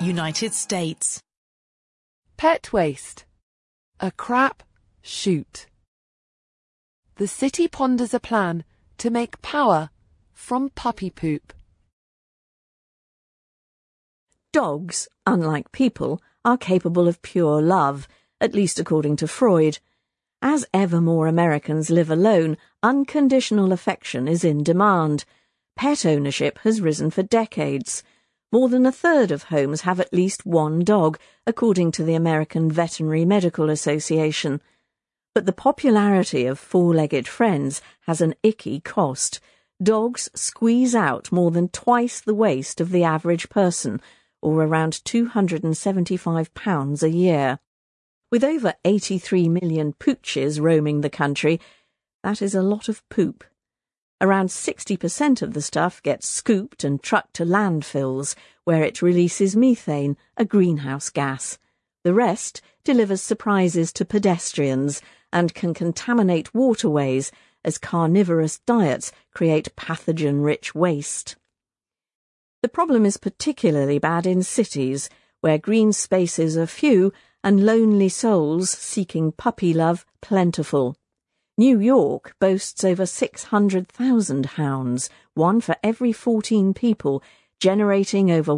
United States. Pet waste. A crap shoot. The city ponders a plan to make power from puppy poop. Dogs, unlike people, are capable of pure love, at least according to Freud. As ever more Americans live alone, unconditional affection is in demand. Pet ownership has risen for decades. More than a third of homes have at least one dog, according to the American Veterinary Medical Association. But the popularity of four-legged friends has an icky cost. Dogs squeeze out more than twice the waste of the average person, or around £275 a year. With over 83 million pooches roaming the country, that is a lot of poop. Around 60% of the stuff gets scooped and trucked to landfills, where it releases methane, a greenhouse gas. The rest delivers surprises to pedestrians and can contaminate waterways as carnivorous diets create pathogen-rich waste. The problem is particularly bad in cities, where green spaces are few and lonely souls seeking puppy love plentiful. New York boasts over 600,000 hounds, one for every 14 people, generating over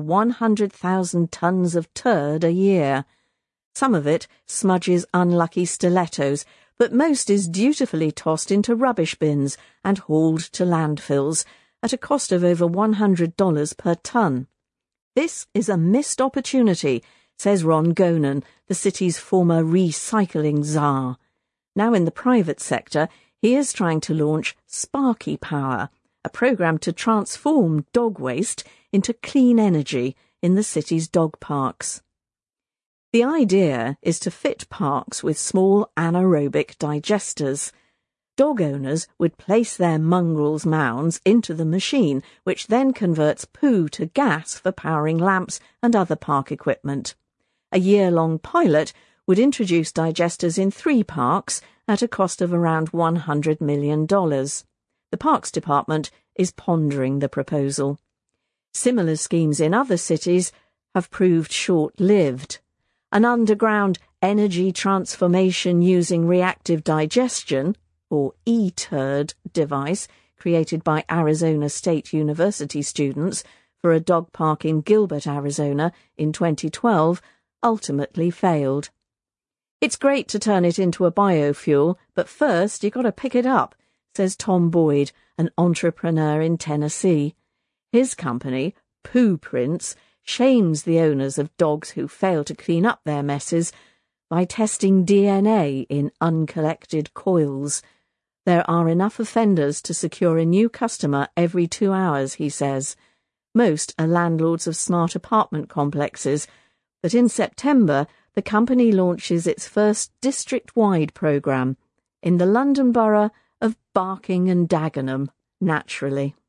100,000 tons of turd a year. Some of it smudges unlucky stilettos, but most is dutifully tossed into rubbish bins and hauled to landfills at a cost of over $100 per ton. This is a missed opportunity, says Ron Gonen, the city's former recycling czar. Now in the private sector, he is trying to launch Sparky Power, a program to transform dog waste into clean energy in the city's dog parks. The idea is to fit parks with small anaerobic digesters. Dog owners would place their mongrels' mounds into the machine, which then converts poo to gas for powering lamps and other park equipment. A year-long pilot would introduce digesters in 3 parks at a cost of around $100 million. The Parks Department is pondering the proposal. Similar schemes in other cities have proved short-lived. An underground energy transformation using reactive digestion, or e-turd device, created by Arizona State University students for a dog park in Gilbert, Arizona in 2012, ultimately failed. It's great to turn it into a biofuel, but first you've got to pick it up, says Tom Boyd, an entrepreneur in Tennessee. His company, Poo Prints, shames the owners of dogs who fail to clean up their messes by testing DNA in uncollected coils. There are enough offenders to secure a new customer every 2 hours, he says. Most are landlords of smart apartment complexes, but in September the company launches its first district-wide programme in the London borough of Barking and Dagenham, naturally.